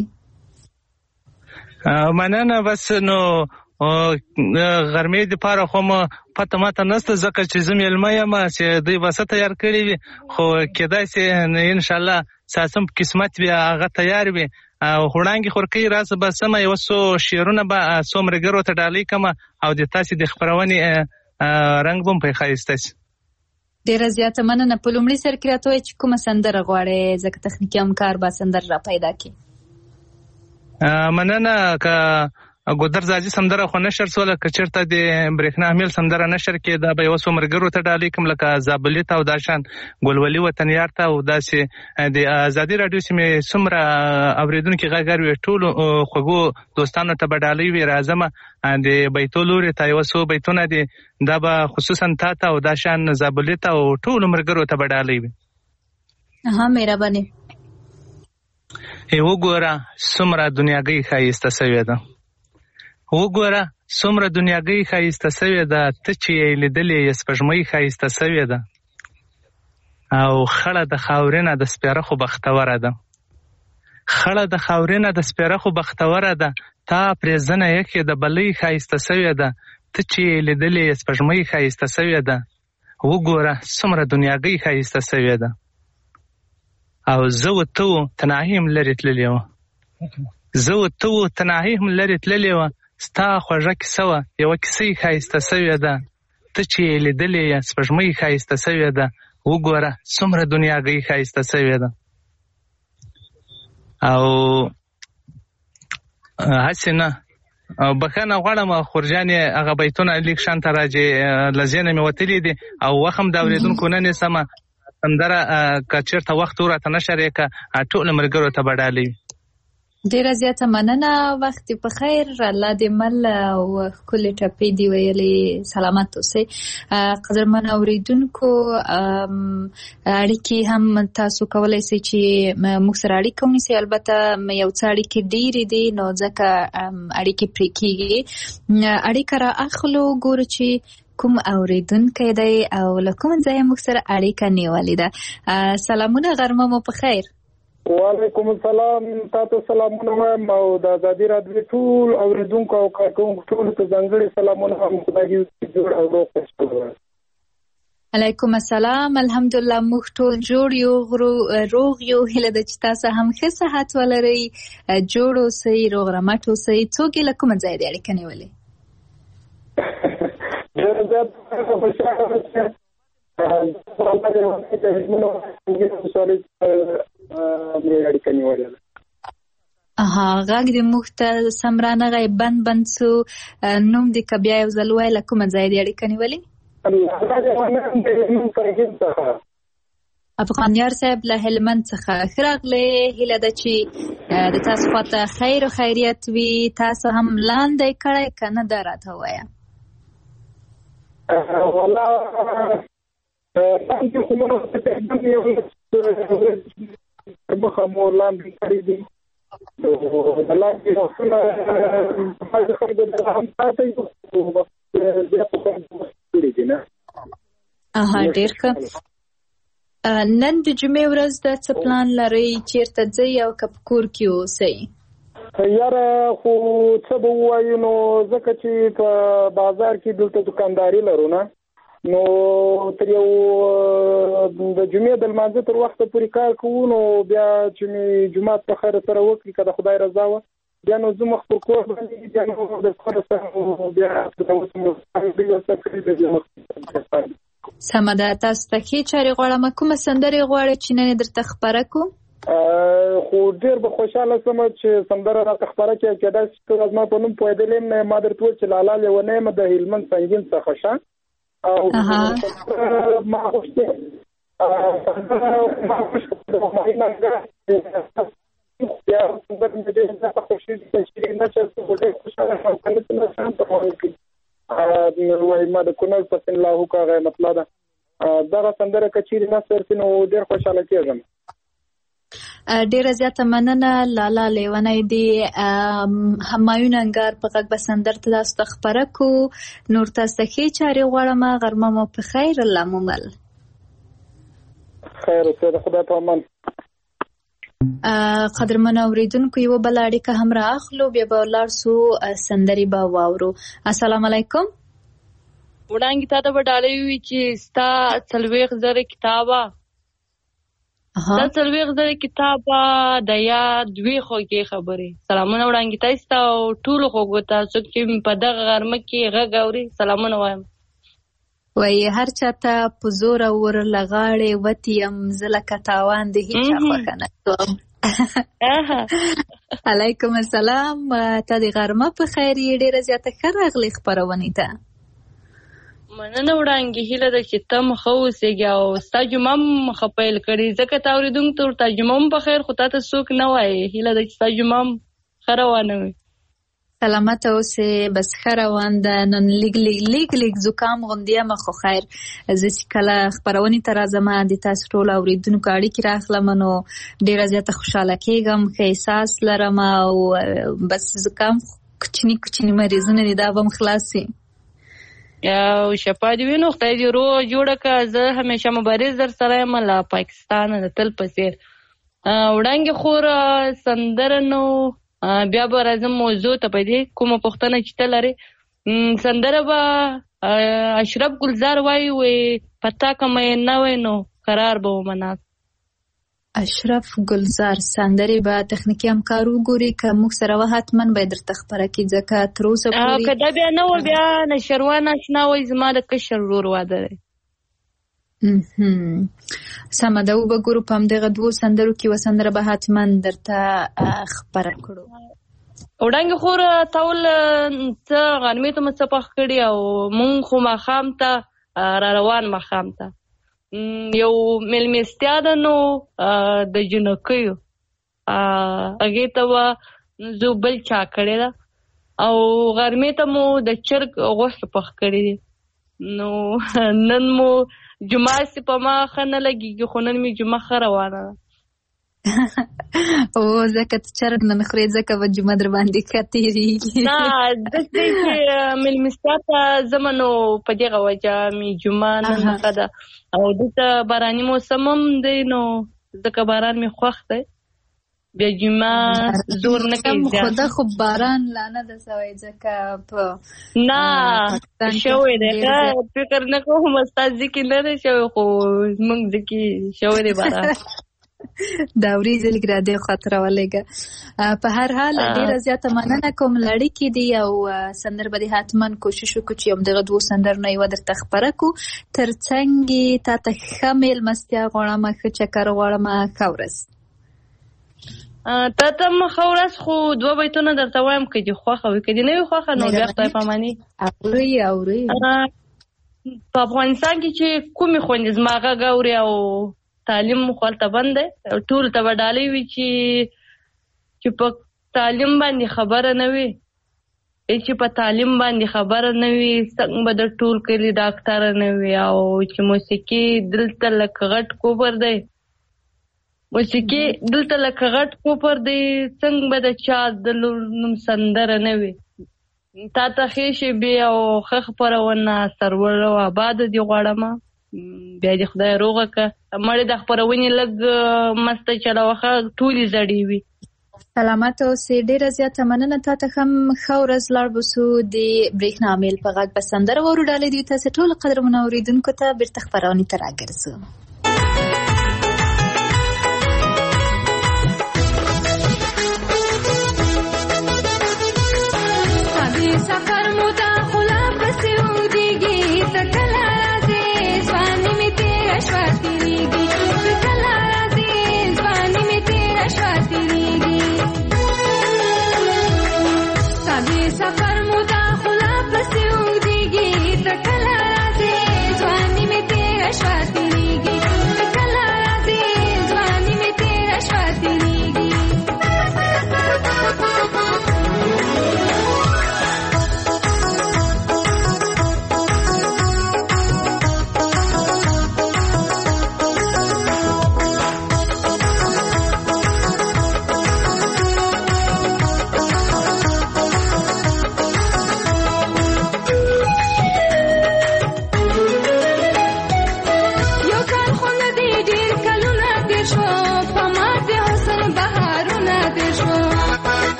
مننه. بس نو غرمې دپاره خو م پته ماته نسته ځکه چې زه میلمه یم چې دوی به څه تیار کړي وي خو کېدای شي انشاءالله ساسم قسمت وي هغه تیار وي. وړانګې خورکۍ راسه به سمه یو څو شعرونه به څو ملګرو ته ډالۍ کړم او د تاسې د خپرونې رنګ به م پرې ښایسته شي. ډېره زیاته مننه. په لومړي سر کې راته وایئ چې کومه سندره غواړئ ځکه تخنیکي همکار به سندره را پیدا کړي. مننه. که ګودر زاجي سندره خو نشر سوله که چېرته د برېښنا امیل سندره نشر کې دا به یو څو ملګرو ته ډالۍ کوم لکه زابلي ته او دا شان ګلولي وطنیار ته او داسې د ازادي راډیو سیمې څومره اورېدونکي غږ وي ټولو خوږو دوستانو ته به ډالۍ وي. راځمه د بیتو لورې ته یو څو بیتونه دي دا به خصوصا تا ته او دا شان زابلي ته او ټولو ملګرو ته به ډالۍ وي. ها مهرباني. وګوره څومره دنیاګۍ ښایسته سوې ده، وګوره څومره دنیاګۍ ښایسته سوې ده، ته چې یې لیدلې یې سپوږمۍ ښایسته سوې ده، او خړه د خاورینه د سپېره خو بختوره ده، خړه د خاورینه د سپېره خو بختوره ده، تا پرې زنه یکې د بلۍ ښایسته سوې ده، ته چې یې لیدلې یې سپوږمۍ ښایسته سوې ده، وګوره څومره دنیاګۍ ښایسته سوې ده. او زه و ته و تنهایي هم لرې تللې وه، زه و ته و تنهایي هم لرې تللې وه، ستا خوږه کیسه وه یوه کیسه یې ښایسته سوې ده، ته چې یې لیدلې یې سپوږمۍ ښایسته سوې ده، وګوره څومره دنیاګۍ ښایسته سوې ده. او هسې نه بخښنه غواړم خورجانې هغه بیتونه لیک شانته راجې له ذهنه مې وتلي دي او وخت هم د اورېدونکو نه نیسمه سندره که چېرته وخت وراته نشر یې که ټولو ملګرو ته به ډالۍ وي. ډیره زیاته مننه، وخت په خیر، الله دې مل او ښکلې ټپې دې ویلې، سلامت اوسئ. قدرمن اورېدونکو اړیکې هم تاسو کولی شئ چې موږ سره اړیکه ونیسئ، البته یو څه اړیکې ډېرې دي نو ځکه اړیکې پرې کېږي. اړیکه را اخلو ګورو چې کوم اوریدونکی دی او له کوم ځایه موږ سره اړیکه نیولې ده. سلامونه، غرمه مو په خیر. وعلیکم السلام، تاسو سلامونه وایم او د ازادي راډیو ټول اوریدونکو او کارکونکو ټول ته ځانګړي سلامونه هم خدای دې جوړ او روغ وساتي. علیکم السلام، الحمدلله موږ ټول جوړ یو، روغ یو، هیله ده چې تاسو هم ښه صحت ولرئ، جوړ اوسئ، روغ رمټ اوسئ. څوک یې له کومه ځایه دې اړیکه نیولې؟ اها غږ دې موږ ته سم رانغی، بند بند سو. نوم دې که بیا یو ځل ووایې له کومه ځایه دې اړیکه نیولې؟ افغانیار صاحب له هلمند څخه ښه راغلی، هیله ده چې د تاسو خواته خیر و خیریت وي. تاسو هم لاندې کړی که نه دا راته ووایه. والله لاندې خو مو مخه مو لاندې کړي دي، د لاندې رسونه بعضې خلکو د هم ساتي بیا په کړي دي نه. اها ډېر ښه. نن د جمعې ورځ ده، څه پلان لرئ؟ چېرته ځئ او که په کور کې اوسئ؟ یاره خو څه به ووایو، نو ځکه چې په بازار کې دلته دکانداري لرو نه، نو تر یو د جمعې د لمانځه تر وخته پورې کار کوو، نو بیا چې مې جومات په خیر سره وکړي که د خدای رضا وه بیا نو زه مخ پر کور باندې بیا نو د کور سره بیا سمه ده. تاسو ته ښې چارې غواړم. کومه سندرې غواړئ چې نن یې درته خپره کړو؟ خو ډېر به خوشحاله شم چې سندره راته خپره کړې، کېدای شي ته زما په نوم پوهېدلی یم نه، ما درته وویل چې لالا لیونی یم د هلمند سنګین څخه شه او ما غوښتې ما غوښتې د همایون انګار بیا سندره مې ډېر زیاته خوښېږي چې نه چې زه خو ډېر خوشحاله شم که نه چې نه شم ته وایي کوي وایي ما د کونړ پسین لاهو کا هغه مطلع ده دغه سندره که چیرې نثر شي نو ډېر خوشحاله کېږم. ډیره زیاته مننه لالا لیونی دی. همایون انګار په غږ به سندر ته تاسو ته خپره کو. نور تاسو ته ښې چارې غواړم، غرمه مو په خیر، الله مو مل. خیر اوسئ، د خدای په امان. قدرمن اوریدونکو یوه بله اړیکه هم را اخلو، بیا به ولاړ سو سندرې به واورو. السلام علیکم. وړانګې تا ته به ډالۍ وي چې ستا څلوېښت زره کتابه دا څلوېښت زره کتابه د یاد دوې خوږې خبرې. سلامونه وړانګې ته ستا او ټولو خوږو ته څوک چې په دغه غرمه کې غږ اوري سلامونه وایم. وایي هر چاته په زوره ور له غاړې وتې یم زه لکه تاوان د هېچا خوښه نه شوم. علیکم السلام. ته د غرمه په خیر یې. ډیره زیاته ښه راغلې خپرونې ته. مننه وړانګې. هیله ده چې ته ښه اوسېږې او ستا جمعه هم ښه پیل کړې، ځکه ته اورېدونکو ته ورته جمعه هم په خیر، خو تا ته څوک نه وایي. هیله ده چې ستا جمعه هم ښه روانه وي. سلامته اوسې. بس ښه روان ده. نن لیګ لیګ لیګ لیګ زکام غوندې یم، خو خیر زه چې کله خپرونې ته راځم د تاسو ټولو اورېدونکو اړیکې راخلم نو ډېره زیاته خوشحاله کېږم، ښه احساس لرم او بس زکام کوچني کوچني مریضونه دي، دا به هم خلاص شي. او شفا دې وي. نو خدای دې روغ جوړه کړه. زه همیشه مبارز در سره یم له پاکستانه د تل په څېر. وړانګې خور سندره نو بیا به راځم موضوع ته. په دې کومه پوښتنه چې ته لرې، سندره به اشرف ګلزار وایي وی پتا که میین نه وی نو قرار به ومناست. اشرف ګلزار سندرې به تخنیکي همکار وګوري، که موږ سره وه حتما به یې درته خپره کړي، ځکه تر اوسه پورې که دا بیا نه وه بیا نشروان اشنا وایي زما د کشر ورور واده دی. سمه ده، وبګورو په همدغه دوو سندرو کې یوه سندره به حتما درته خپره کړو. وړانګې خور تاول څه غرمې ته مو څه پخ کړي او مونږ خو ماښام ته را روان ماښام ته یو میلمستیا ده نو د جنکیو هغې ته به زه بل چا کړې ده او غرمې ته مو د چرګ غوښې پخ کړي دي. نو نن مو جمعه سي په ما ښه نه لګېږي، خو نن مې جمعه ښه روانه ده. او ځکه ته چرګ نه خورې ځکه به جمعه در باندې ښه تېرېږي. نه داسې دی چې میلمستیا ته ځمه نو په دغه وجه مې جمعه نن ښه ده او دلته باراني موسم هم دی نو ځکه باران مې خوښ دی. بیا جمعه زور نه کوي زیات. خدا خو باران لا نه ده سوی ځکه په نه شوی دی. فکر نه کوم ستا ځکې نه دی شوی خو زمونږ ځکې شوی دی باران. دا وریځې لږ را دې خاطره ولېږه. په هر حال ډېره زیاته مننه کوم له اړیکې دي او سندر به دې حتما کوشش وکړو چې همدغه دوو سندرو نه یوه درته خپره کړو. تر څنګ یې تا ته ښه میلمستیا غواړم، ښه چکر غواړم، ښه ورځ. تا ته ښه ورځ. خو دوه بیتونه درته وایم که دې خوښه وي، که دې نه وي خوښه نو بیا خدای پاماني. اورئ اورئ. په افغانستان کې چې کومې خویندې زما غږ اوري او تعلیم خو هلته بند دی، ټولو ته به ډالۍ وي چې چې په تعلیم باندې خبره نه وي، چې په تعلیم باندې خبره نه وي، څنګه به د ټول کلي ډاکټره نه وي او چې موسیقي دلته لکه غټ کوپر دی، موسیقي دلته لکه غټ کوپر دی، څنګه به د چا د نوم سندره نه وي. تا ته ښې شېبې او ښه خپرونه سرور او آباد دې غواړمه. بیا دې خدای روغه کړه. مړې د خپرونې لږ مسته چلوخه ټولې زړې وي. سلامت اوسې. ډېره زیاته مننه. تا ته هم ښه ورځ. لاړ بسو د برېښنا میل په غږ به سندره واورو. ډالۍ دې تاسې ټولو قدرمنو اورېدونکو ته بېرته خپرونې ته راګرځو. سفر مو دا خلا پسې وږدېږي، ته کله راځې ځواني مې تېره شوه تېرېږي، ته کله راځې ځواني مې تېره شوه تېرېږي. ستا د سفر مو دا خلا پسې وږدېږي، ته کله راځې ځواني مې تېره شوه تېرېږي،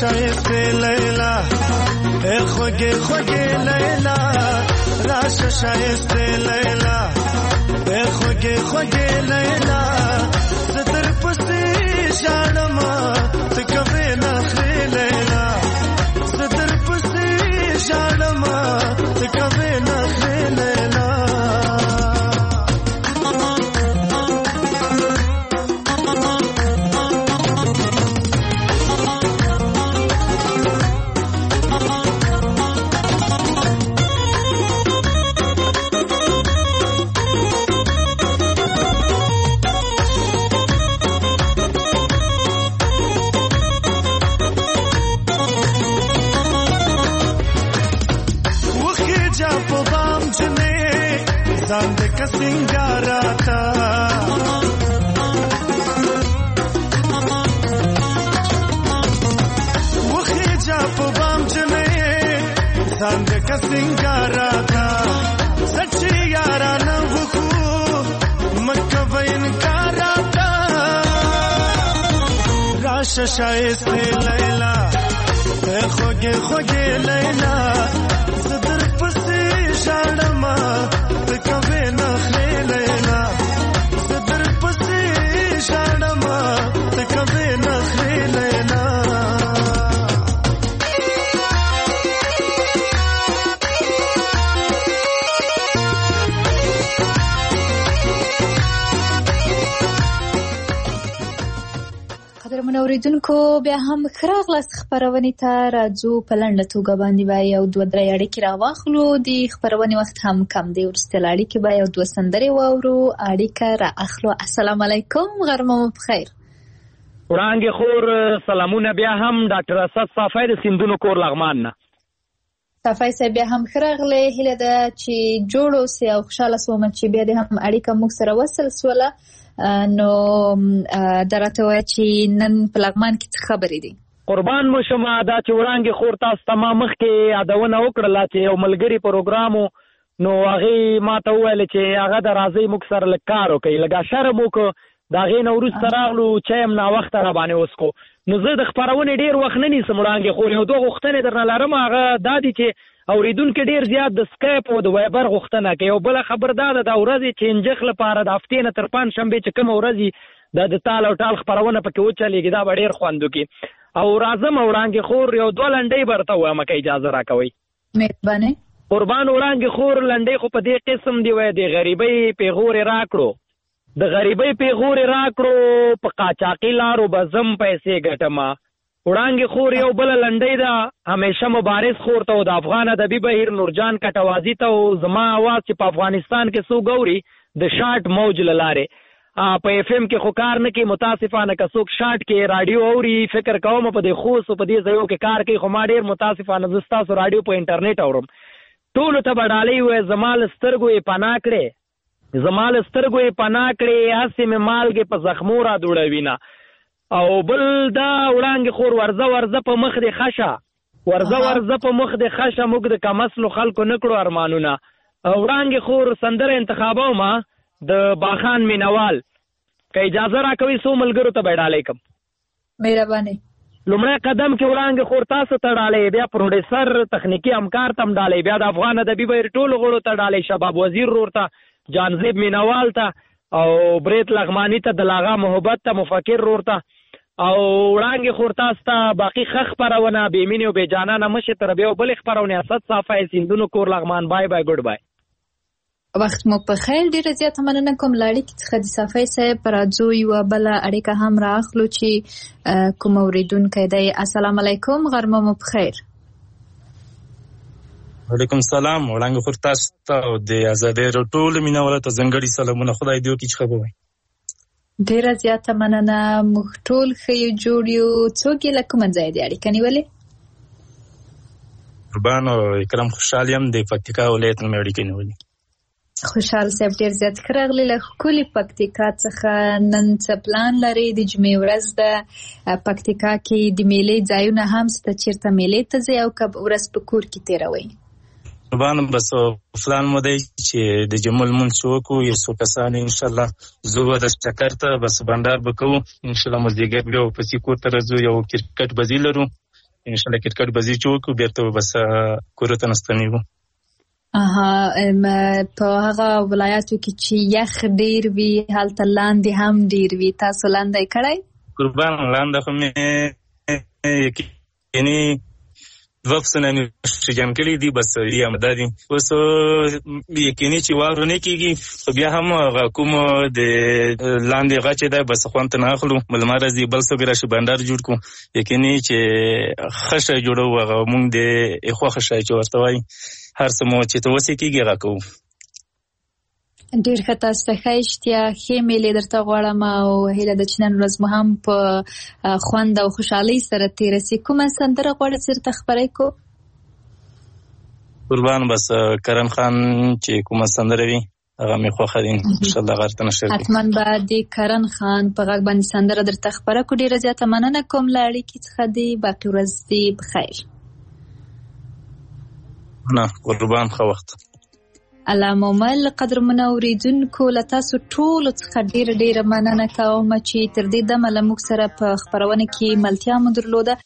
شایسته لیلا ای خوږې خوږې لیلا راشه شایسته لیلا ای خوږې خوږې لیلا زه در پسې ژاړم ته کوې نخرې لیلا زه در پسې ژاړم ته کوې نخرې لیلا ځان د کسنګاراتا وخی جا په بام جنې ځان د کسنګاراتا سچي یارانه وخو مکه وینکاراتا راشه شایسته لیلا خوږې خوږې لیلا زدر پسې ژاړم ته کوې نخرې لیلا زدر پسې ژاړم ته کوې نخرې لیلا قدرمن اوریدونکو بیا هم ښه راغلاست خپرونې ته راځو په لنډه توګه باندې به یو دوه درې اړیکې راواخلو د خپرونې وخت هم کم دی وروستۍ اړیکې به یو دوه سندرې واورو اړیکه را اخلو السلام علیکم غرمه مو بخیر وړانګې خور سلامونه بیا هم ډاکټر اسد صافی د سیندونو کور لغمان نه صافی صاحب بیا هم ښه راغلی هیله ده چې جوړ اوسې او خوشحاله سوم چې بیا دې هم اړیکه موږ سره وصل سوله نو درته وایه چې نن په لغمان کې څه خبرې دي قربان مو شم دا چې وړانګې خور تاسو ته ما مخکې یادونه وکړله چې یو ملګري پروګرام نو هغې ما ته وویل چې هغه د راځئ موږ سره لږ کار وکړي لږ شرم وکړو د هغې نه وروسته راغلو چای هم ناوخته را باندې وڅښو نو زه د خپرونې ډېر وخت نه نیسم وړانګې خور یو دوه غوښتنې درنه لرم هغه دا دي چې اوریدونکي ډېر زیات د سکایپ او د وایبر غوښتنه کوي او بله خبر دا ده د ورځې چینجخ لپاره د هفتې نه تر پنجشنبې چې کومه ورځ دا د تال او ټال خپرونه پکې وچلېږي دا به ډېر خوند وکړي او راځم وړانګې خور یو دوه لنډۍ به درته ووایم که اجازه راکوئ مهرباني قربان وړانګې خور لنډۍ خو په دې قسم دی وایي د غریبۍ پیغورې راکړو د غریبۍ پیغورې راکړو په قاچاقي لارو به زم پیسې ګټمه وړانګې خور یو بله لنډۍ ده همیشه مبارز خور ته د افغان ادبي بهیر نورجان کټوازي ته زما اواز چې په افغانستان کې څوک اوري د شارټ موج له لارې په اف ام کې خو کار نه کوي متاسفانه که څوک شارټ کې راډیو اوري فکر کوم په دې خوست په دې ځایو کې کار کوي خو ما ډېر متاسفانه زه ستاسو راډیو په انټرنیټ اورم ټولو ته به ډالۍ ووایي زما له سترګو یې پناه کړې زما له سترګو یې پناه کړې هسې مې مالګې په زخمو را دوړوینه او بل دا وړانګې خور ورځه ورځه په مخ دې خشه ورځه ورځه په مخ دې خشه موږ د کمسلو خلکو نه کړو ارمانونه وړانګې خور سندره انتخابوم د باخان مینوال که اجازه راکوي څو ملګرو ته به یې ډالۍ کړم مهرباني لومړی قدم کې وړانګې خور تاسو ته ډالۍ بیا پروډیسر تخنیکي همکار ته هم ډالۍ بیا د افغان ادبي بهیر ټولو غړو ته ډالۍ شباب وزیر رور ته جانزیب مینوال ته او بریت لغمانی ته د لاغا محبت ته مفکر رور ته او وړانګې خور تاسو ته باقي ښه خپرونه بې مینې او بې جانانه مشې تر بیا بلې خپرونې اسد صافی سیندونو کور لغمان بای بای ګډ بای وخت مو په خیر ډیره زیاته مننه کوم له اړیکې څخه د صافی صاحب راځو یوه بله اړیکه هم رااخلو چې کوم اورېدونکی دی السلام علیکم غرمه مو په خیر وعلیکم السلام وړانګې خور تاسو ته او د ازادۍ راډیو ټولو مینهوالو ته ځانګړي سلامونه خدای دې وکړي چې ښه به وایي ډیره زیاته مننه موږ ټول ښه یو جوړ یو څوک یې له کومه ځایه دې اړیکه نیولې قربان او اکرم خوشحال یم د پکتیکا ولایت نه مې اړیکې نیولې خوشحال صاحب ډېر زیات ښه راغلي له ښکلي پکتیکا څخه نن څه پلان لرئ د جمعې ورځ ده پکتیکا کې د میلې ځایونه هم شته چېرته میلې ته ځئ او که ورځ په کور کې تېروئ قربان بس پلان مو دی چې د جمعې لمونځ چې وکړو یو څو کسان انشاءالله زه به د چکر ته بس بنډار به کوو انشاءالله مازدیګر بیا واپسې کور ته راځو یو کرکټ بازي لرو ان شاء الله کرکټ بازی چوکو بیرته بس کورته نستنیو. اها په هغه ولایاتو کې چې یخ ډیر وي هلته لاندې هم ډیر وي، تاسو لاندې کړئ؟ قربان لاندې خو مې یعنی دوه فصلونه مې شجن کړي دي، بس یې هم دا دي اوس یقیني چې واورو نه کېږي، خو بیا هم کوم د لاندې غچې دی بس خوند ته نه اخلو، ملمر راځي بل څوک راشي بانډار جوړ کړو، یقیني چې ښه شی جوړو هغه مونږ د خوښه شی چې ورته وایي هر څه مو چې ته وسې کېږي هغه کوو. ډېر ښه، تاسو ته ښه اشتیا ښې میلې درته غواړم او هیله ده چې نن ورځ مو هم په خوند او خوشحالۍ سره تېره سي. کومه سندره غواړئ چې درته خپره کړو؟ قربان بس کرن خان چې کومه سندره وي هغه مې خوښه دي، انشاءالله هغه ته نشر حتما به د کرن خان په غږ باندې سندره درته خپره کړو. ډېره زیاته مننه کوم له اړیکې څخه دي، باقي ورځ دې بخیر. نه قربان ښه وخت. الله مومل قدرمنو اوریدونکو له تاسو ټولو څخه ډېره ډېره مننه کوم چې تر دې دمه له موږ سره په خپرونه کې ملتیا مو درلوده.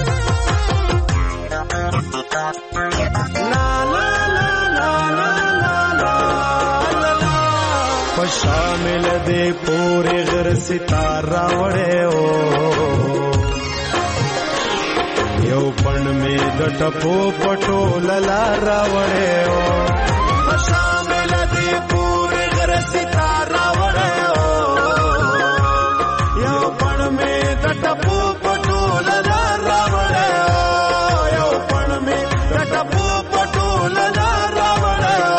شامل دے پورے غر ستارہ وڑے او یو پن میں دٹپو پٹو للارا وڑے او شامل دے پورے غر ستارہ وڑے او یو پن میں دٹپو پٹو للارا وڑے او یو پن میں دٹپو پٹو للارا وڑے او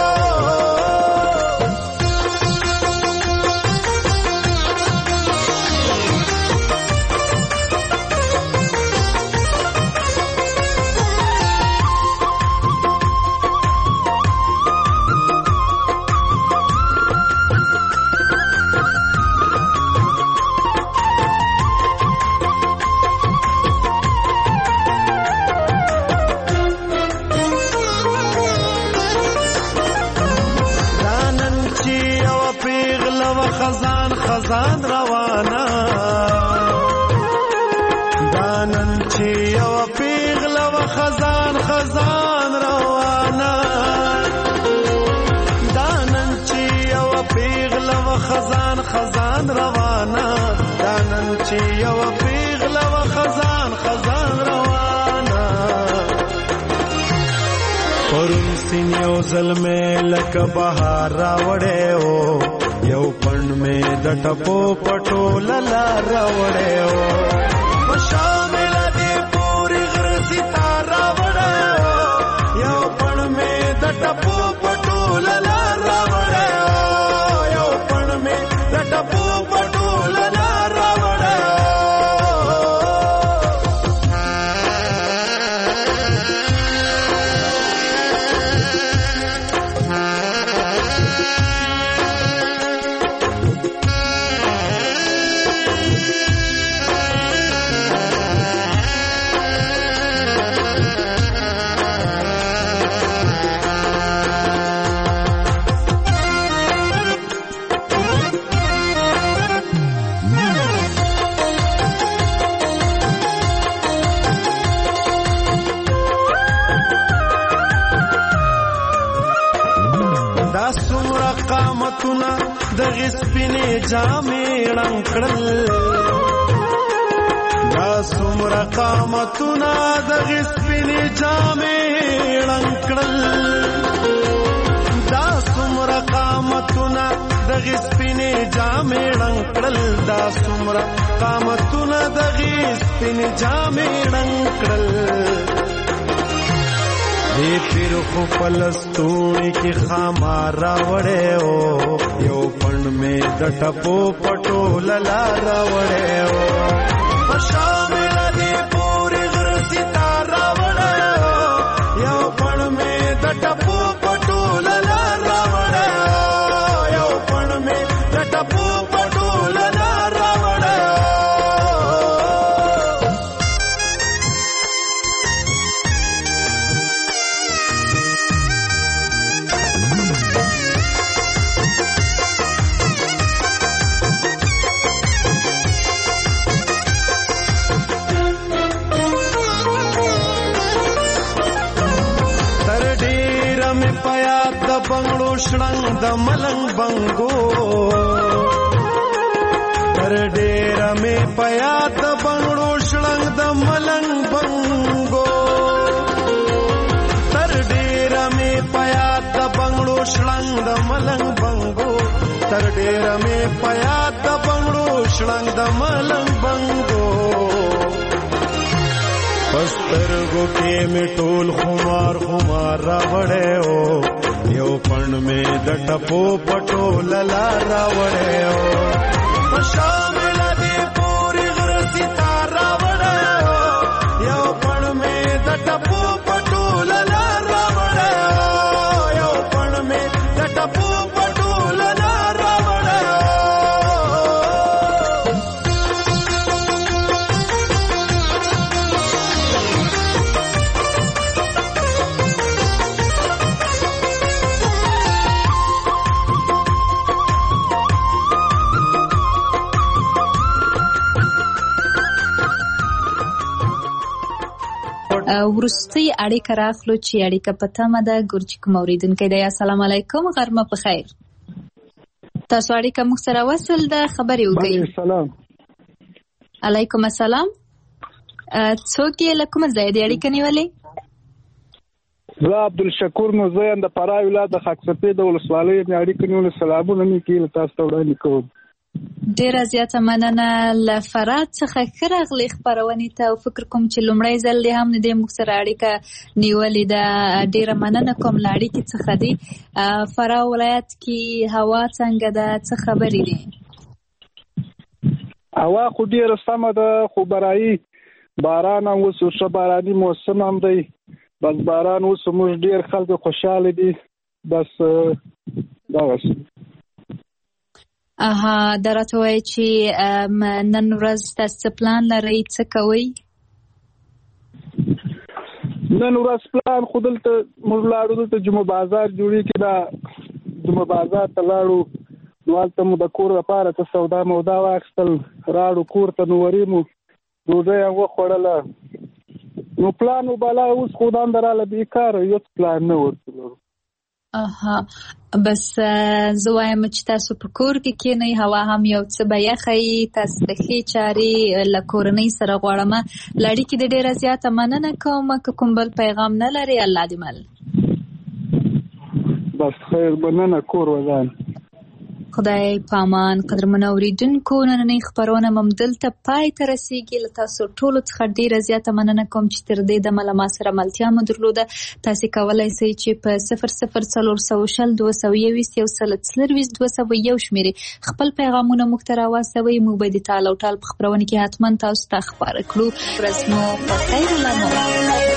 خزان خزان روانا دانن چی یو پیغلا و خزان خزان روانا دانن چی یو پیغلا و خزان خزان روانا دانن چی یو پیغلا و خزان خزان روانا پرون سین یو ظلمه لک بهار راوړې او یو پن میں دٹپو پٹو للا راوڑے او شامل دی پوری غر ستارہ وڑے او یو پن میں دٹپو پٹو للا راوڑے او یو پن میں دٹپو پٹو للا راوڑے او دغه سپینې جامې رنگړل دا څومره قامتونه دغه سپینې جامې رنگړل دا څومره قامتونه دغه سپینې جامې رنگړل دا څومره قامتونه دغه سپینې جامې رنگړل دی پیر خو پلستوړي کې خامارا وړې او یو پن میں دټپو پټو للا راوړې او شامل دی پوری غر ستارہ وړې او یو پن میں دټپو پټو للا راوړې او یو پن میں دټپو پټو للا راوړې شړنګ د ملنګ بنګو تر ډېره مې په یاد د بنګړو شړنګ د ملنګ بنګو تر ډېره مې په یاد د بنګړو شړنګ د ملنګ بنګو تر ډېره مې په یاد د بنګړو شړنګ د ملنګ بنګو پسترګو کې مې ټول خمار خمار راوړې او یو پڼ مې د ټپو پټو للا راوړې او شامل دې پوری غر ستاره راوړې او یو پڼ مې د ټپو پټو للا راوړې او یو پڼ مې د ټپو پټو للا راوړې ورستي اړیکه راخلو چې اړیکه په تمه ده ګورچ کوم اوریدونکو دی. السلام علیکم غرمه په خیر. تاسو اړیکه موږ سره وصل ده خبرې وکړئ. سلام علیکم السلام. څوک یې له کوم ځای دی اړیکه نیولې؟ زه عبدالشکور موزین د فراه ولایت د خاکسپې د ولسوالۍ نه اړیکه نیولې. سلامونه مې کیله تاسو ته وړاندې کوم. ډیره زیاته مننه له فراه څخه ښه راغلې خپرونې ته او فکر کوم چې لومړی ځل دې هم دې موږ سره اړیکه نیولې ده. ډیره مننه کوم له اړیکې څخه دي. فراه ولایت کې هوا څنګه ده؟ څه خبرې دي؟ هوا خو ډیره سمه ده خو برایي باران هم اوس ښه باراني موسم هم دی. بس باران اوس موږ ډیر خلک خوشحاله دي. بس دغسې اها دا راته وایي چې نن ورځ تاسو پلان لرئ څه کوئ؟ نن ورځ پلان خو دلته موږ لاړو دلته جمعه بازار جوړېږي دا جمعه بازار ته لاړو نو هلته مو د کور لپاره څه سودا مودا واخیستل راړو کور ته نو ورې مو ډوډۍ هم وخوړله نو پلان وبالا اوس خو دنده راله بېکاره هېڅ پلان نه ورته لرو. اها بس زه وایم چې تاسو په کور کې کېنئ هوا هم یو څه به یخه وي تاسو د ښې چارې له کورنۍ سره غواړم. له اړیکې د ډېره زیاته مننه کوم. که کوم بل پیغام نه لرې الله دې مل. بس خیر مننه کور ودان. خدای پامان. قدرمنو اوریدونکو نننۍ خپرونه مو دلته پای ته رسیږي. له تاسو ټولو څخه ډیره زیاته مننه کوم چې تر دې دمه له ما سره ملتیا مو درلوده. تاسو کولی شئ چې په صفر صفر څلور سوه شل دوه سوه یوویشت یو سل څلرویشت دوه سوه یو شمېرې خپل پیغامونه موږ ته راواستوئ. موږ به د ټال او ټال په خپرونه کې حتما تاسو ته خپاره کړو. ورځ مو په خیر ولرئ.